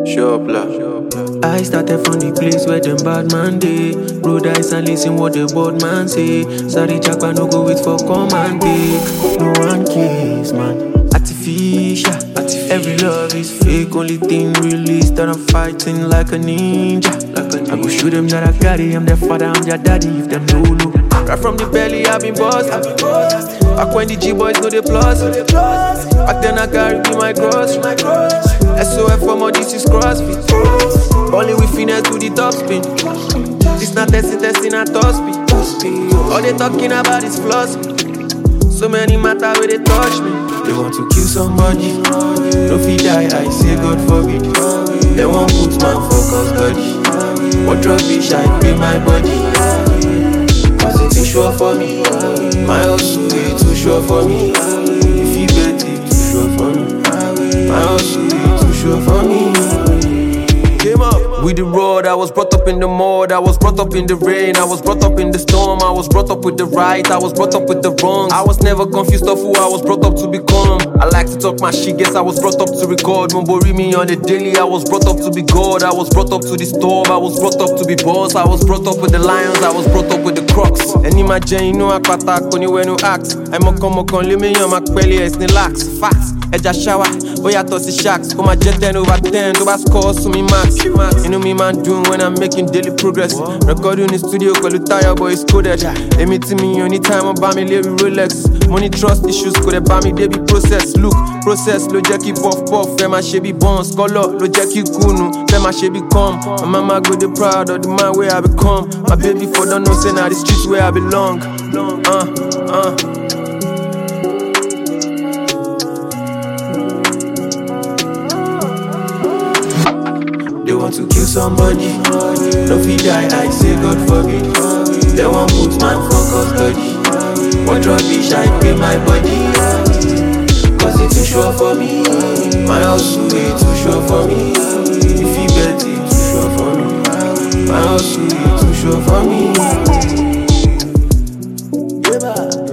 Sure, blah. I started from the place where them bad man dey. Roll dice and listen what the board man say. Sorry, Jackpot no go wait for command take. No one cares, man. Artificial. Every love is fake. Only thing real is that I'm fighting like a ninja. I go show them that I got it. I'm their father, I'm their daddy. If them no look. Right from the belly, I've been bossed. Back when the G-boys know the plus. Back then I carry be my cross. SOF for more, this is CrossFit. Only with finesse to the top spin. This not testing at top speed. All they talking about is floss. So many matter where they touch me. They want to kill somebody. No fit die, I say God forbid. They won't put man for custody. What drug bitch, I pay my body. Cause it too sure for me. My hustle is too sure for me. If you bet it, too sure for me. My hustle is too sure for me. Came up with the road, I was brought up in the mud, I was brought up in the rain, I was brought up in the storm, I was brought up with the right, I was brought up with the wrong. I was never confused of who I was brought up to become. I like to talk my shit, guess I was brought up to record. Mumbori me on the daily, I was brought up to be God, I was brought up to the storm, I was brought up to be boss, I was brought up with the lions, I was brought up with the crocs. Any my you know I patak, anywhere no axe. I'm a come on, let me on my belly, it's relax, facts. Eja shower, boya tossy shacks. Come my jet 10 over 10, do I score so me max. You know me man doing when I'm making daily progress. Recording in the studio, call it tire, boy it's coded. Anything me anytime I buy me Larry Rolex. Money trust issues, could they buy me baby process. Look, process, lo jackie puff puff. Fema shebi bones, color, lo jackie kunu. Fema shebi come. My mama go the proud of the man where I become. My baby for don't know say now the streets where I belong. They want to kill somebody. No fit die, I say God forbid. They want put man for custody. What drug bitch, I pay my body. Cause it's too sure for me. My hustle is too sure for me. If you bet it, too sure for me. My hustle is too sure for me.